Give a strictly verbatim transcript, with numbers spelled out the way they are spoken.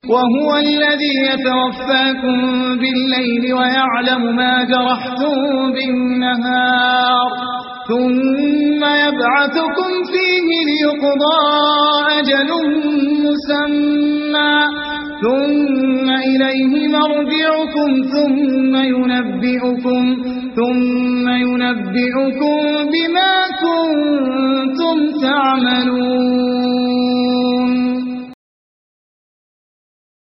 वहुव अल्लज़ी यतवफ़्फ़ाकुम बिल्लैलि वयअलमु मा जरहतुम बिन्नहार सुम्मा यबअथुकुम फ़ीहि लियुक़ज़ा अजलुम मुसम्मा सुम्मा इलैहि मर्जिउकुम सुम्मा युनब्बिउकुम सुम्मा युनब्बिउकुम बिमा कुन्तुम तअमलून।